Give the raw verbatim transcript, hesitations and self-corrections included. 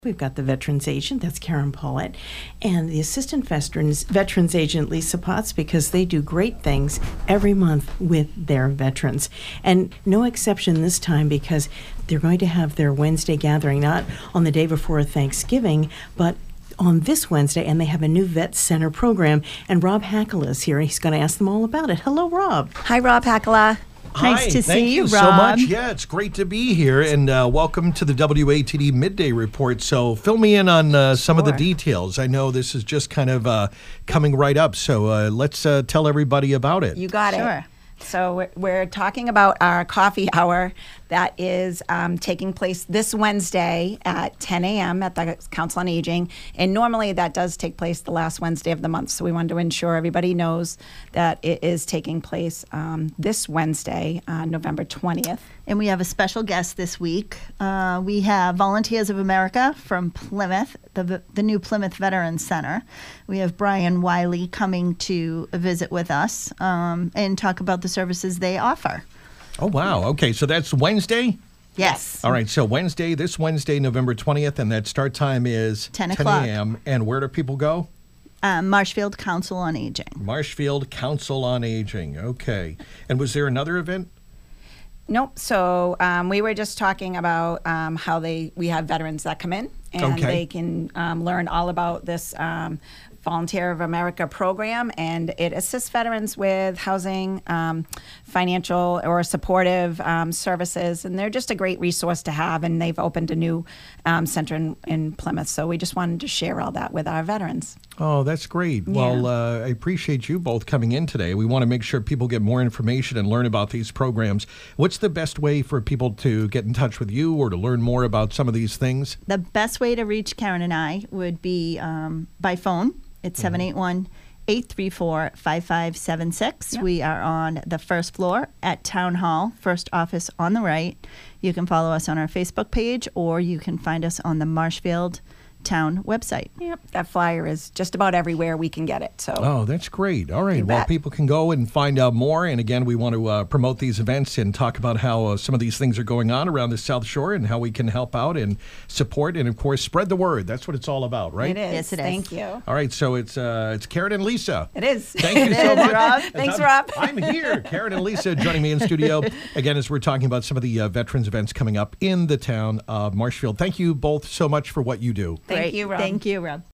We've got the Veterans Agent, that's Karen Paulette, and the Assistant Veterans, Veterans Agent, Lisa Potts, because they do great things every month with their veterans. And no exception this time, because they're going to have their Wednesday gathering, not on the day before Thanksgiving, but on this Wednesday, and they have a new Vet Center program. And Rob Hackala is here. He's going to ask them all about it. Hello, Rob. Hi, Rob Hackala. Hi, nice to thank see you, you Rob. so much. Yeah, it's great to be here, and uh, welcome to the W A T D Midday Report. So fill me in on uh, some Sure. of the details. I know this is just kind of uh, coming right up, so uh, let's uh, tell everybody about it. You got Sure. it. So we're, we're talking about our coffee hour that is um, taking place this Wednesday at ten a.m. at the Council on Aging. And normally that does take place the last Wednesday of the month. So we wanted to ensure everybody knows that it is taking place um, this Wednesday, uh, November twentieth. And we have a special guest this week. Uh, we have Volunteers of America from Plymouth, the the new Plymouth Veterans Center. We have Brian Wiley coming to visit with us um, and talk about the services they offer. Oh, wow. Okay, so that's Wednesday? Yes. All right, so Wednesday, this Wednesday, November twentieth, and that start time is ten o'clock. a.m. And where do people go? Um, Marshfield Council on Aging. Marshfield Council on Aging. Okay. And was there another event? Nope. So um, we were just talking about um, how they we have veterans that come in and Okay. they can um, learn all about this um, Volunteer of America program, and it assists veterans with housing, um, financial or supportive um, services, and they're just a great resource to have. And they've opened a new um, center in, in Plymouth, so we just wanted to share all that with our veterans. Oh, that's great. Well, uh, I appreciate you both coming in today. We want to make sure people get more information and learn about these programs. What's the best way for people to get in touch with you or to learn more about some of these things? The best way to reach Karen and I would be um, by phone. It's seven eight one, eight three four, five five seven six. Yep. We are on the first floor at Town Hall, first office on the right. You can follow us on our Facebook page, or you can find us on the Marshfield Town website. Yep, that flyer is just about everywhere we can get it. So. Oh, that's great. All right. You Well, bet. people can go and find out more. And again, we want to uh, promote these events and talk about how uh, some of these things are going on around the South Shore and how we can help out and support and, of course, spread the word. That's what it's all about, right? It is. Yes, it is. Thank you. All right. So it's uh, it's Karen and Lisa. It is. Thank you It so is, much. Rob. As Thanks, I'm, Rob. I'm here. Karen and Lisa joining me in studio. Again, as we're talking about some of the uh, veterans events coming up in the town of Marshfield. Thank you both so much for what you do. Thank Great. you, Rob. Thank you, Rob.